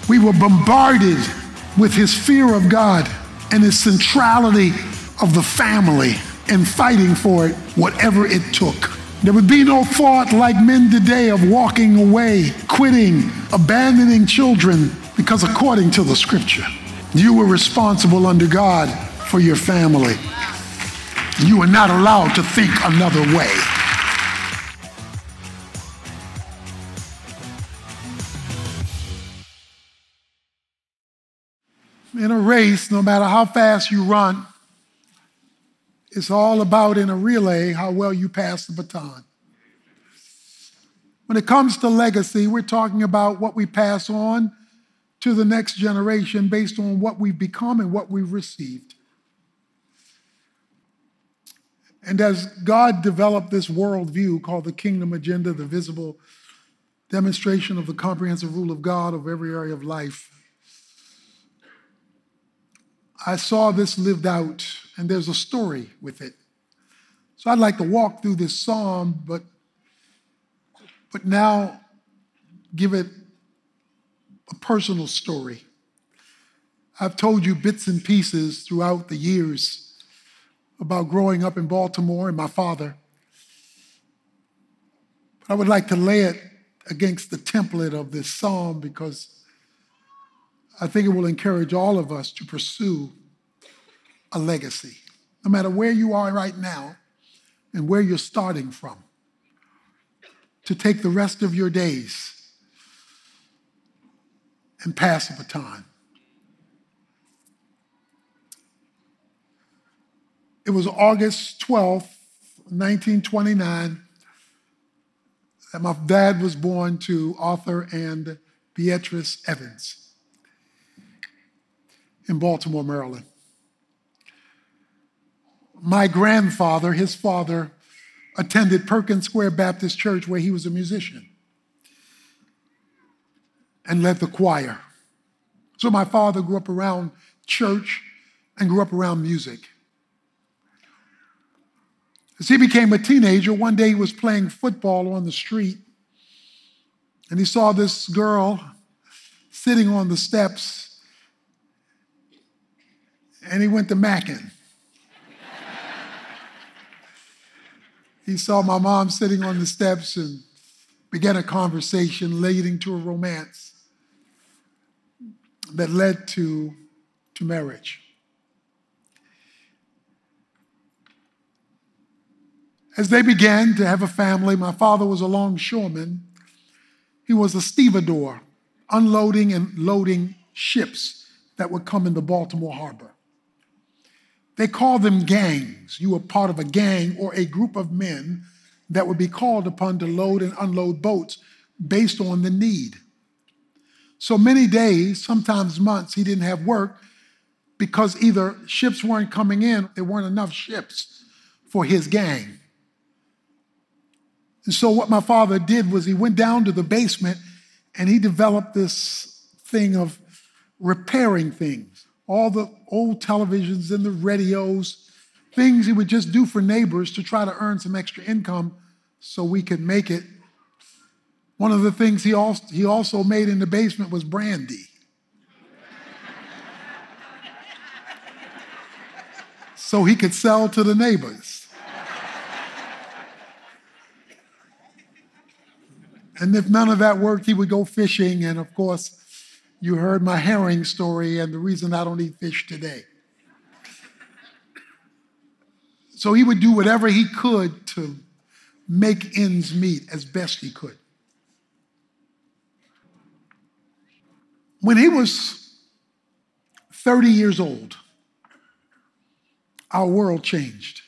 We were bombarded with his fear of God and his centrality of the family and fighting for it, whatever it took. There would be no thought like men today of walking away, quitting, abandoning children, because according to the scripture, you were responsible under God for your family. You are not allowed to think another way. In a race, no matter how fast you run, it's all about, in a relay, how well you pass the baton. When it comes to legacy, we're talking about what we pass on to the next generation based on what we've become and what we've received. And as God developed this worldview called the Kingdom Agenda, the visible demonstration of the comprehensive rule of God over every area of life, I saw this lived out, and there's a story with it. So I'd like to walk through this psalm, but now give it a personal story. I've told you bits and pieces throughout the years about growing up in Baltimore and my father. But I would like to lay it against the template of this psalm because I think it will encourage all of us to pursue a legacy, no matter where you are right now and where you're starting from, to take the rest of your days and pass the baton. It was August 12th, 1929, that my dad was born to Arthur and Beatrice Evans in Baltimore, Maryland. My grandfather, his father, attended Perkins Square Baptist Church where he was a musician and led the choir. So my father grew up around church and grew up around music. As he became a teenager, one day he was playing football on the street and he saw this girl sitting on the steps and he went to macking. He saw my mom sitting on the steps and began a conversation leading to a romance that led to marriage. As they began to have a family, my father was a longshoreman. He was a stevedore, unloading and loading ships that would come into Baltimore Harbor. They called them gangs. You were part of a gang or a group of men that would be called upon to load and unload boats based on the need. So many days, sometimes months, he didn't have work because either ships weren't coming in, there weren't enough ships for his gang. And so what my father did was he went down to the basement and he developed this thing of repairing things. All the old televisions and the radios, things he would just do for neighbors to try to earn some extra income so we could make it. One of the things he also made in the basement was brandy. So he could sell to the neighbors. And if none of that worked, he would go fishing. And of course, you heard my herring story and the reason I don't eat fish today. So he would do whatever he could to make ends meet as best he could. When he was 30 years old, our world changed.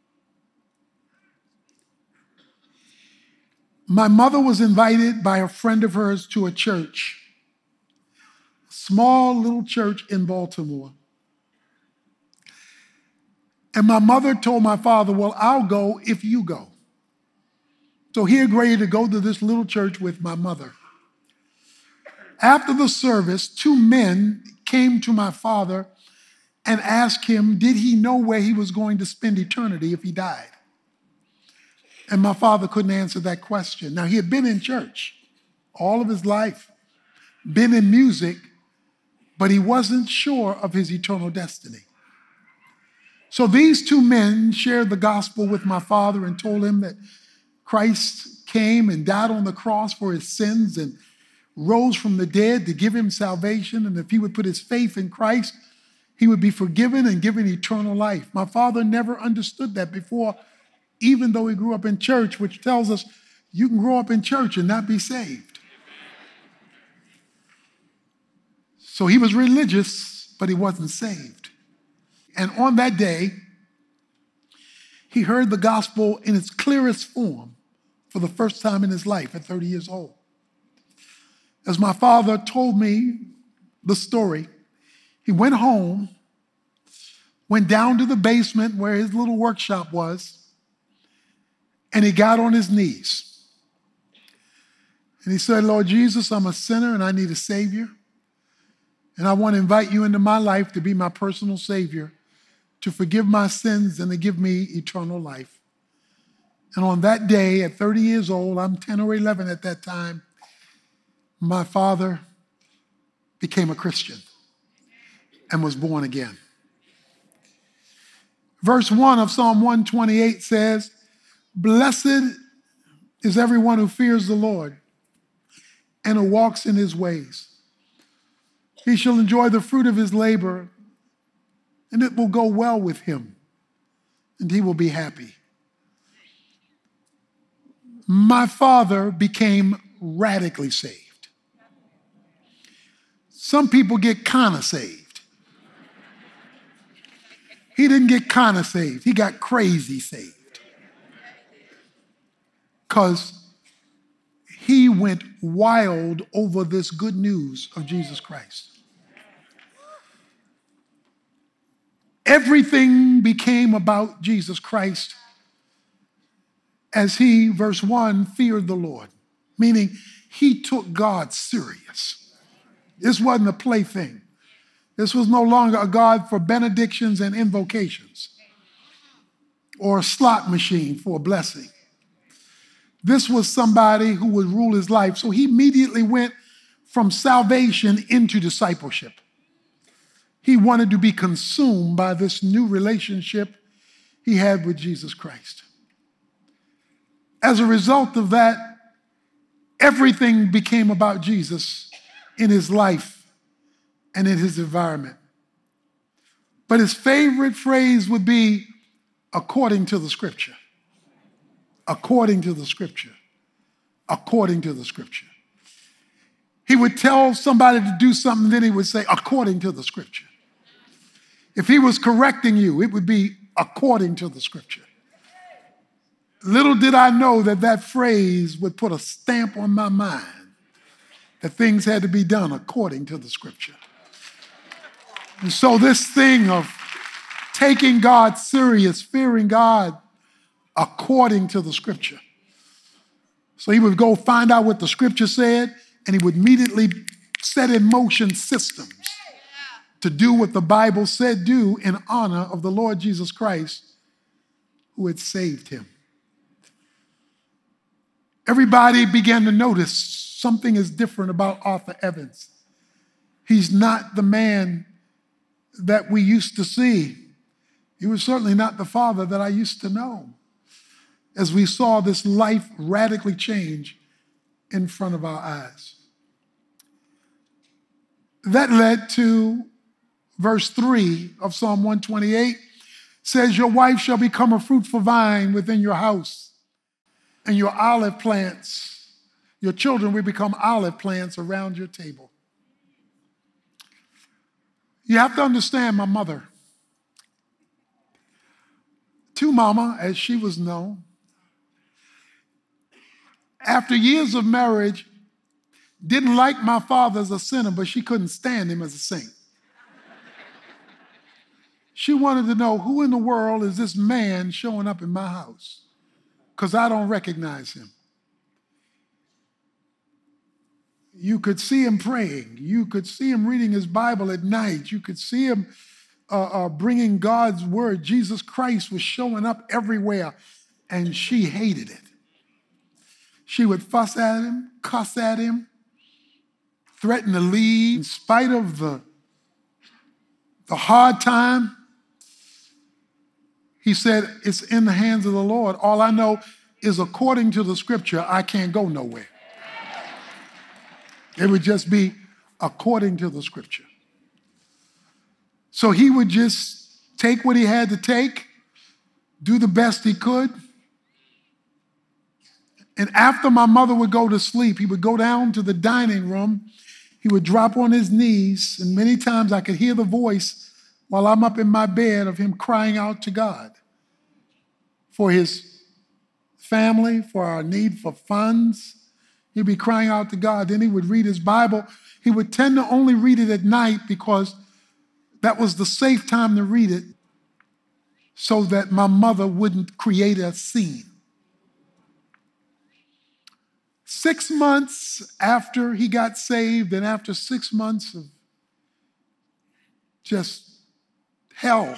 My mother was invited by a friend of hers to a church, a small little church in Baltimore. And my mother told my father, well, I'll go if you go. So he agreed to go to this little church with my mother. After the service, two men came to my father and asked him, did he know where he was going to spend eternity if he died? And my father couldn't answer that question. Now, he had been in church all of his life, been in music, but he wasn't sure of his eternal destiny. So these two men shared the gospel with my father and told him that Christ came and died on the cross for his sins and rose from the dead to give him salvation. And if he would put his faith in Christ, he would be forgiven and given eternal life. My father never understood that before, even though he grew up in church, which tells us you can grow up in church and not be saved. So he was religious, but he wasn't saved. And on that day, he heard the gospel in its clearest form for the first time in his life at 30 years old. As my father told me the story, he went home, went down to the basement where his little workshop was, and he got on his knees. And he said, Lord Jesus, I'm a sinner and I need a Savior. And I want to invite you into my life to be my personal Savior, to forgive my sins and to give me eternal life. And on that day, at 30 years old, I'm 10 or 11 at that time, my father became a Christian and was born again. Verse 1 of Psalm 128 says, blessed is everyone who fears the Lord and who walks in his ways. He shall enjoy the fruit of his labor, and it will go well with him, and he will be happy. My father became radically saved. Some people get kind of saved. He didn't get kind of saved. He got crazy saved. Because he went wild over this good news of Jesus Christ. Everything became about Jesus Christ as he, verse 1, feared the Lord, meaning he took God serious. This wasn't a plaything. This was no longer a God for benedictions and invocations or a slot machine for a blessing. This was somebody who would rule his life. So he immediately went from salvation into discipleship. He wanted to be consumed by this new relationship he had with Jesus Christ. As a result of that, everything became about Jesus in his life and in his environment. But his favorite phrase would be, according to the scripture. According to the scripture. According to the scripture. He would tell somebody to do something, then he would say, according to the scripture. If he was correcting you, it would be according to the scripture. Little did I know that that phrase would put a stamp on my mind, that things had to be done according to the scripture. And so this thing of taking God serious, fearing God according to the scripture. So he would go find out what the scripture said, and he would immediately set in motion systems to do what the Bible said do in honor of the Lord Jesus Christ, who had saved him. Everybody began to notice something is different about Arthur Evans. He's not the man that we used to see. He was certainly not the father that I used to know. As we saw this life radically change in front of our eyes. That led to verse 3 of Psalm 128, says, your wife shall become a fruitful vine within your house, and your olive plants, your children will become olive plants around your table. You have to understand my mother. To Mama, as she was known, after years of marriage, didn't like my father as a sinner, but she couldn't stand him as a saint. She wanted to know, who in the world is this man showing up in my house? Because I don't recognize him. You could see him praying. You could see him reading his Bible at night. You could see him bringing God's word. Jesus Christ was showing up everywhere, and she hated it. She would fuss at him, cuss at him, threaten to leave in spite of the The hard time, he said, it's in the hands of the Lord. All I know is according to the scripture, I can't go nowhere. It would just be according to the scripture. So he would just take what he had to take, do the best he could. And after my mother would go to sleep, he would go down to the dining room. He would drop on his knees, and many times I could hear the voice while I'm up in my bed of him crying out to God for his family, for our need for funds. He'd be crying out to God. Then he would read his Bible. He would tend to only read it at night because that was the safe time to read it so that my mother wouldn't create a scene. 6 months after he got saved, and after 6 months of just hell,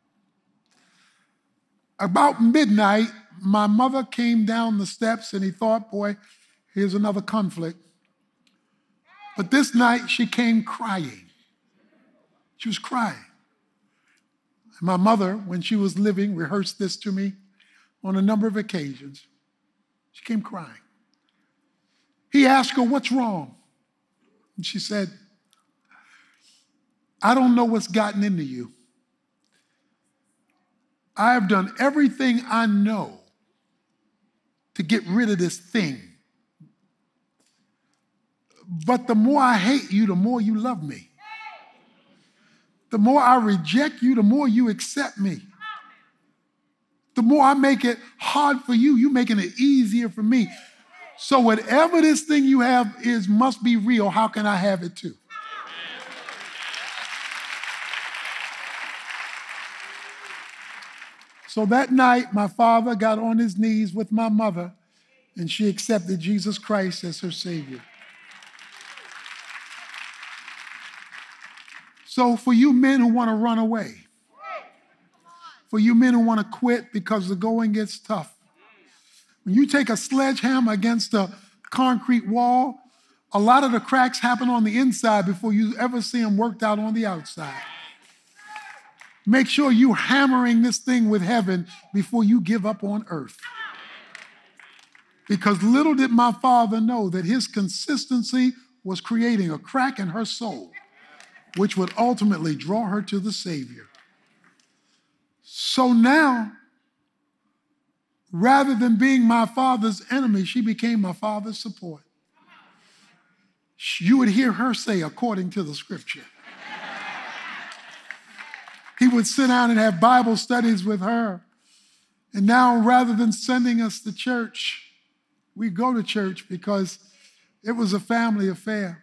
about midnight, my mother came down the steps and he thought, boy, here's another conflict. But this night she came crying. She was crying. My mother, when she was living, rehearsed this to me on a number of occasions. She came crying. He asked her, what's wrong? And she said, I don't know what's gotten into you. I have done everything I know to get rid of this thing. But the more I hate you, the more you love me. The more I reject you, the more you accept me. The more I make it hard for you, you're making it easier for me. So whatever this thing you have is must be real. How can I have it too? So that night, my father got on his knees with my mother, and she accepted Jesus Christ as her Savior. So for you men who want to run away, for you men who want to quit because the going gets tough, when you take a sledgehammer against a concrete wall, a lot of the cracks happen on the inside before you ever see them worked out on the outside. Make sure you're hammering this thing with heaven before you give up on earth. Because little did my father know that his consistency was creating a crack in her soul, which would ultimately draw her to the Savior. So now, rather than being my father's enemy, she became my father's support. You would hear her say, according to the scripture. He would sit down and have Bible studies with her. And now, rather than sending us to church, we go to church because it was a family affair.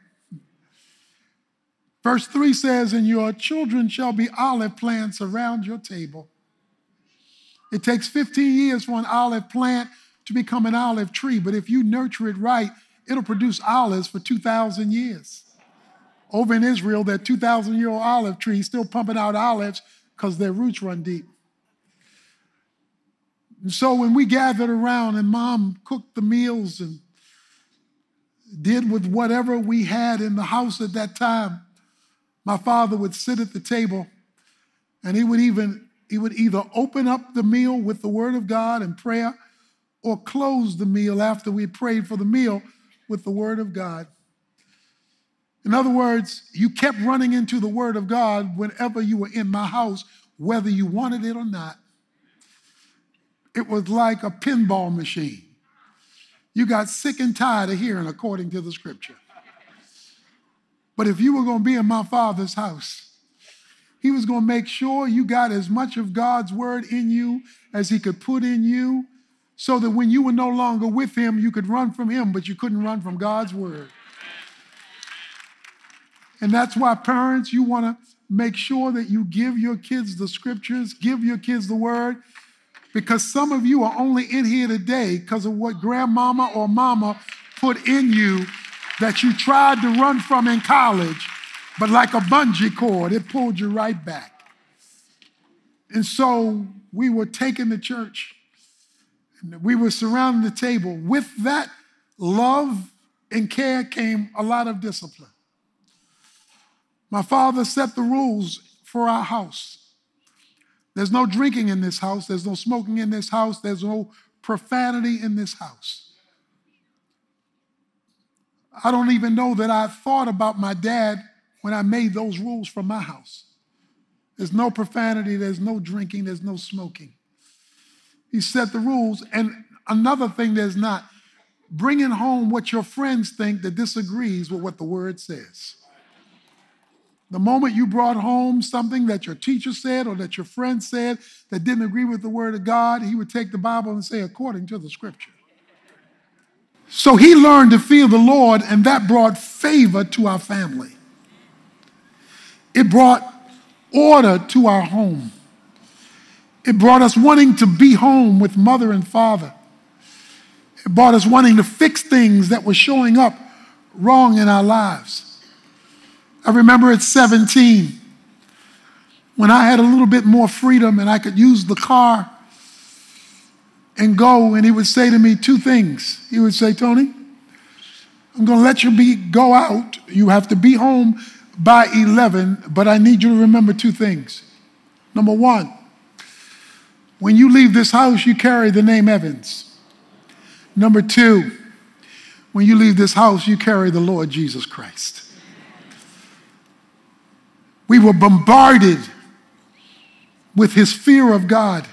Verse 3 says, and your children shall be olive plants around your table. It takes 15 years for an olive plant to become an olive tree, but if you nurture it right, it'll produce olives for 2,000 years. Over in Israel, that 2,000-year-old olive tree still pumping out olives because their roots run deep. And so when we gathered around and Mom cooked the meals and did with whatever we had in the house at that time, my father would sit at the table and he would either open up the meal with the word of God and prayer or close the meal after we prayed for the meal with the word of God. In other words, you kept running into the word of God whenever you were in my house, whether you wanted it or not. It was like a pinball machine. You got sick and tired of hearing according to the scripture. But if you were going to be in my father's house, he was going to make sure you got as much of God's word in you as he could put in you, so that when you were no longer with him, you could run from him, but you couldn't run from God's word. And that's why, parents, you want to make sure that you give your kids the scriptures, give your kids the word, because some of you are only in here today because of what grandmama or mama put in you that you tried to run from in college, but like a bungee cord, it pulled you right back. And so we were taken to church, and we were surrounding the table. With that love and care came a lot of discipline. My father set the rules for our house. There's no drinking in this house. There's no smoking in this house. There's no profanity in this house. I don't even know that I thought about my dad when I made those rules for my house. There's no profanity. There's no drinking. There's no smoking. He set the rules. And another thing there's not, bringing home what your friends think that disagrees with what the word says. The moment you brought home something that your teacher said or that your friend said that didn't agree with the word of God, he would take the Bible and say, according to the scripture. So he learned to fear the Lord, and that brought favor to our family. It brought order to our home. It brought us wanting to be home with mother and father. It brought us wanting to fix things that were showing up wrong in our lives. I remember at 17, when I had a little bit more freedom and I could use the car and go, and he would say to me two things. He would say, Tony, I'm going to let you go out. You have to be home by 11, but I need you to remember two things. Number one, when you leave this house, you carry the name Evans. Number two, when you leave this house, you carry the Lord Jesus Christ. We were bombarded with his fear of God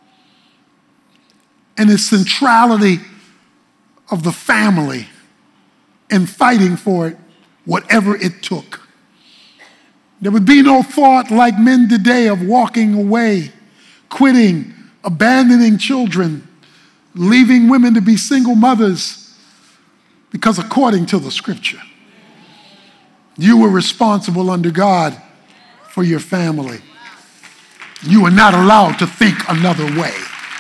and his centrality of the family and fighting for it, whatever it took. There would be no thought like men today of walking away, quitting, abandoning children, leaving women to be single mothers, because according to the scripture, you were responsible under God for your family. You are not allowed to think another way.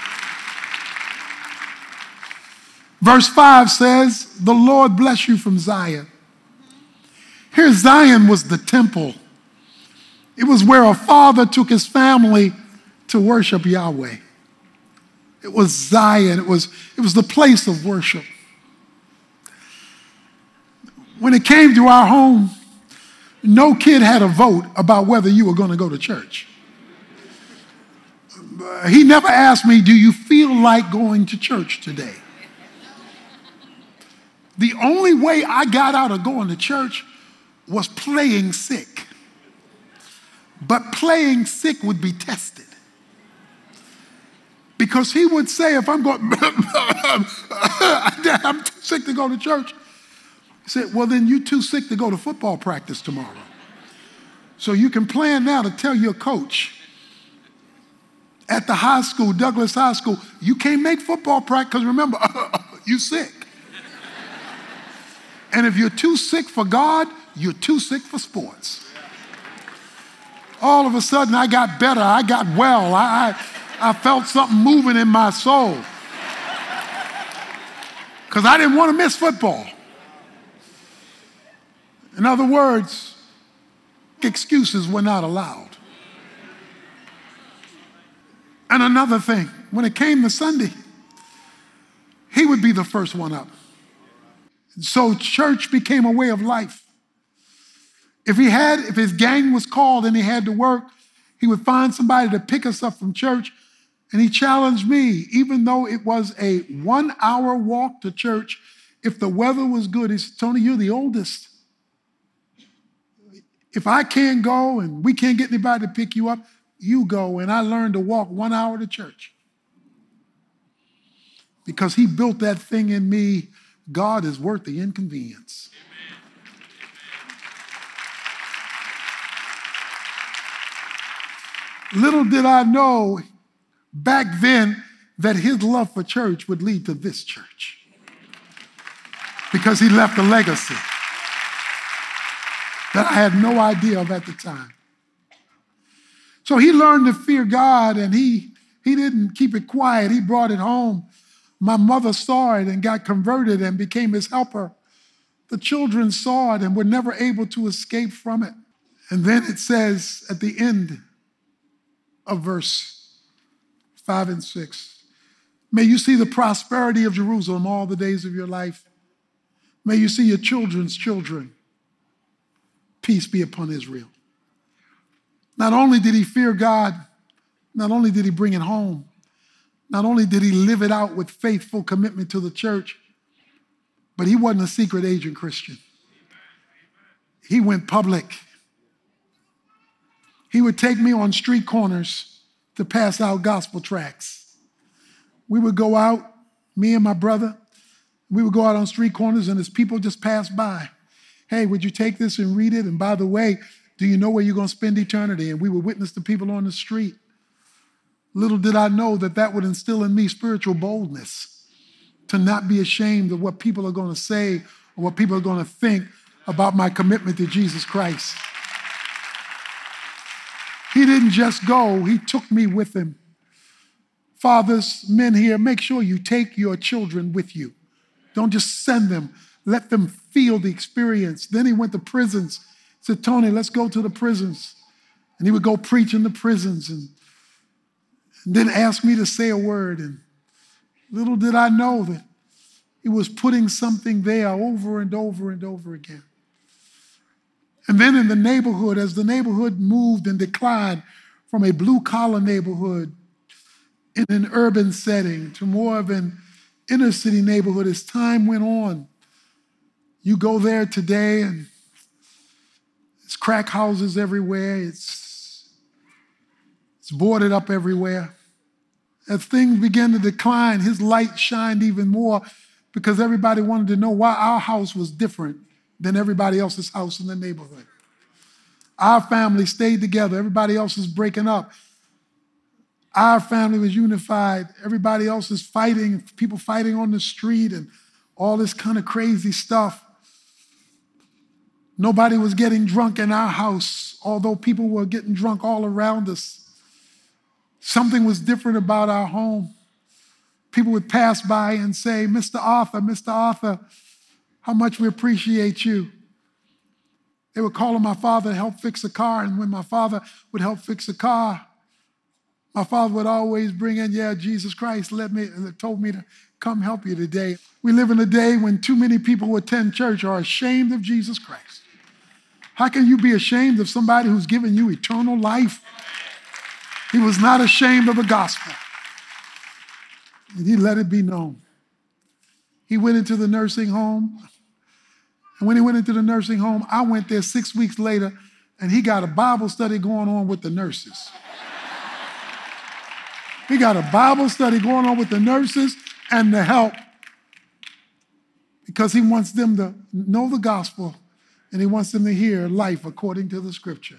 Verse 5 says, the Lord bless you from Zion. Here, Zion was the temple. It was where a father took his family to worship Yahweh. It was Zion. It was the place of worship. When it came to our home, no kid had a vote about whether you were going to go to church. He never asked me, do you feel like going to church today? The only way I got out of going to church was playing sick. But playing sick would be tested. Because he would say, if I'm going, I'm too sick to go to church. He said, well, then you're too sick to go to football practice tomorrow. So you can plan now to tell your coach at the high school, Douglas High School, you can't make football practice because remember, you're sick. And if you're too sick for God, you're too sick for sports. All of a sudden, I got better. I got well. I felt something moving in my soul. Because I didn't want to miss football. In other words, excuses were not allowed. And another thing, when it came to Sunday, he would be the first one up. So church became a way of life. If his gang was called and he had to work, he would find somebody to pick us up from church. And he challenged me, even though it was a 1-hour walk to church, if the weather was good, he said, Tony, you're the oldest. If I can't go and we can't get anybody to pick you up, you go. And I learned to walk 1 hour to church. Because he built that thing in me, God is worth the inconvenience. Little did I know back then that his love for church would lead to this church. Because he left a legacy that I had no idea of at the time. So he learned to fear God, and he didn't keep it quiet. He brought it home. My mother saw it and got converted and became his helper. The children saw it and were never able to escape from it. And then it says at the end of verse 5 and 6, may you see the prosperity of Jerusalem all the days of your life. May you see your children's children. Peace be upon Israel. Not only did he fear God, not only did he bring it home, not only did he live it out with faithful commitment to the church, but he wasn't a secret agent Christian. He went public. He would take me on street corners to pass out gospel tracts. We would go out, me and my brother, we would go out on street corners, and as people just passed by, hey, would you take this and read it? And by the way, do you know where you're going to spend eternity? And we would witness to people on the street. Little did I know that that would instill in me spiritual boldness to not be ashamed of what people are going to say or what people are going to think about my commitment to Jesus Christ. He didn't just go, he took me with him. Fathers, men here, make sure you take your children with you. Don't just send them. Let them feel the experience. Then he went to prisons. He said, Tony, let's go to the prisons. And he would go preach in the prisons and then ask me to say a word. And little did I know that he was putting something there over and over and over again. And then in the neighborhood, as the neighborhood moved and declined from a blue-collar neighborhood in an urban setting to more of an inner city neighborhood, as time went on, you go there today and it's crack houses everywhere. It's boarded up everywhere. As things began to decline, his light shined even more because everybody wanted to know why our house was different than everybody else's house in the neighborhood. Our family stayed together. Everybody else is breaking up. Our family was unified. Everybody else is fighting, people fighting on the street and all this kind of crazy stuff. Nobody was getting drunk in our house, although people were getting drunk all around us. Something was different about our home. People would pass by and say, Mr. Arthur, how much we appreciate you. They would call on my father to help fix a car, and when my father would help fix a car, my father would always bring in, Jesus Christ told me to come help you today. We live in a day when too many people who attend church are ashamed of Jesus Christ. How can you be ashamed of somebody who's given you eternal life? He was not ashamed of the gospel. And he let it be known. He went into the nursing home. And when he went into the nursing home, I went there 6 weeks later, and he got a Bible study going on with the nurses. He got a Bible study going on with the nurses and the help because he wants them to know the gospel and he wants them to hear life according to the scripture.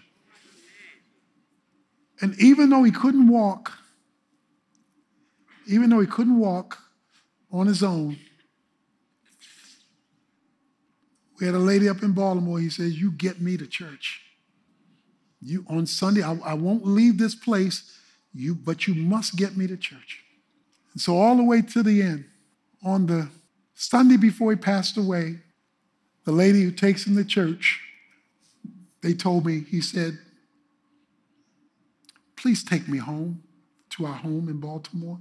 And even though he couldn't walk on his own, we had a lady up in Baltimore. He says, you get me to church. On Sunday, I won't leave this place, but you must get me to church. And so all the way to the end, on the Sunday before he passed away, the lady who takes him to church, they told me, he said, please take me home, to our home in Baltimore.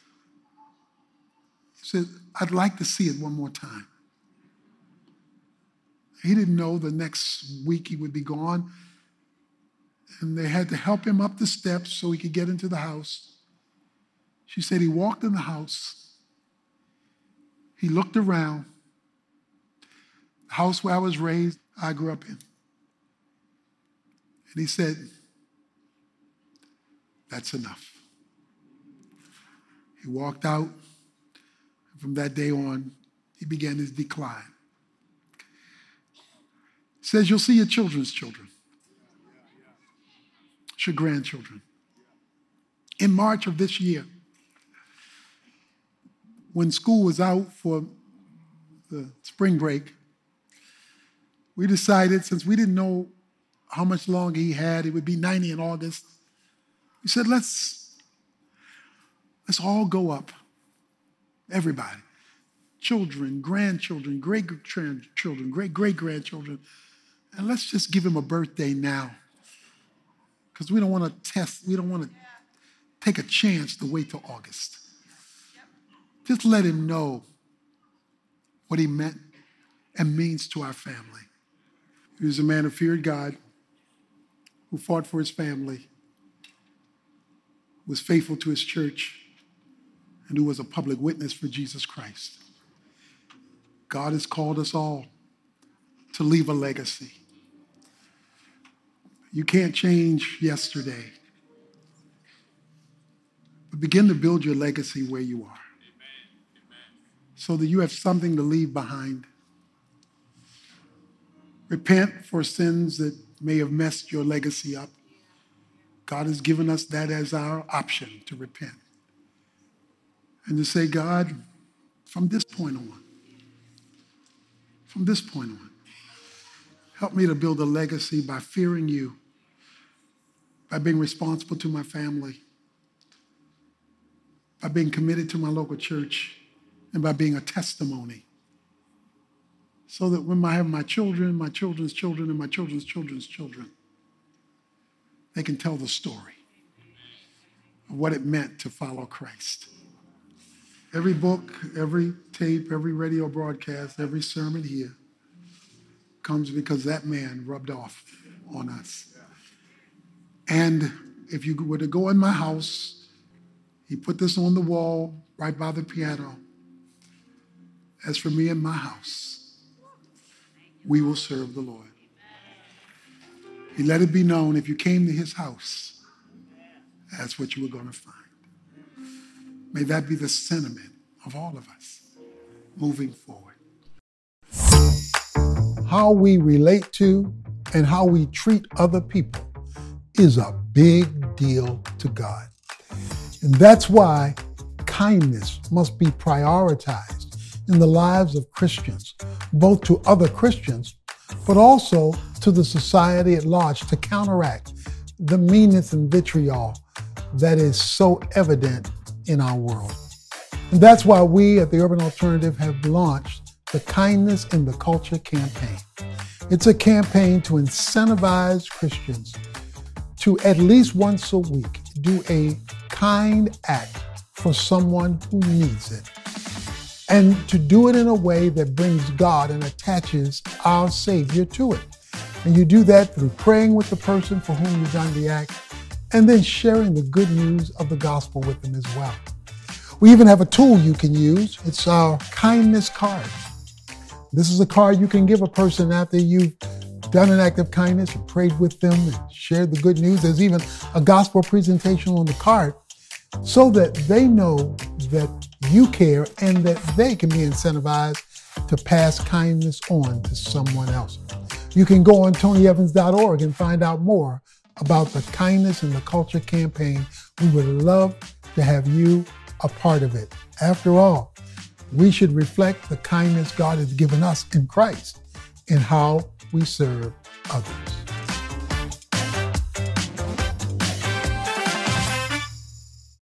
He said, I'd like to see it one more time. He didn't know the next week he would be gone. And they had to help him up the steps so he could get into the house. She said he walked in the house. He looked around. The house where I was raised, I grew up in. And he said, that's enough. He walked out. And from that day on, he began his decline. He says, you'll see your children's children. Your grandchildren. In March of this year, when school was out for the spring break, we decided, since we didn't know how much longer he had, it would be 90 in August, we said, let's all go up. Everybody. Children, grandchildren, great-grandchildren, great-great-grandchildren, and let's just give him a birthday now. Because we don't want to take a chance to wait till August. Just let him know what he meant and means to our family. He was a man who feared God, who fought for his family, who was faithful to his church, and who was a public witness for Jesus Christ. God has called us all to leave a legacy. You can't change yesterday, but begin to build your legacy where you are so that you have something to leave behind. Repent for sins that may have messed your legacy up. God has given us that as our option, to repent. And to say, God, from this point on, help me to build a legacy by fearing you, by being responsible to my family, by being committed to my local church, and by being a testimony. So that when I have my children, my children's children, and my children's children's children, they can tell the story of what it meant to follow Christ. Every book, every tape, every radio broadcast, every sermon here comes because that man rubbed off on us. And if you were to go in my house, he put this on the wall right by the piano. As for me and my house, we will serve the Lord. He let it be known if you came to his house, that's what you were going to find. May that be the sentiment of all of us moving forward. How we relate to and how we treat other people is a big deal to God. And that's why kindness must be prioritized in the lives of Christians, both to other Christians, but also to the society at large, to counteract the meanness and vitriol that is so evident in our world. And that's why we at the Urban Alternative have launched the Kindness in the Culture campaign. It's a campaign to incentivize Christians to at least once a week do a kind act for someone who needs it. And to do it in a way that brings God and attaches our Savior to it. And you do that through praying with the person for whom you've done the act, and then sharing the good news of the gospel with them as well. We even have a tool you can use. It's our kindness card. This is a card you can give a person after you've done an act of kindness and prayed with them and shared the good news. There's even a gospel presentation on the card so that they know that you care and that they can be incentivized to pass kindness on to someone else. You can go on TonyEvans.org and find out more about the Kindness in the Culture campaign. We would love to have you a part of it. After all, we should reflect the kindness God has given us in Christ in how we serve others.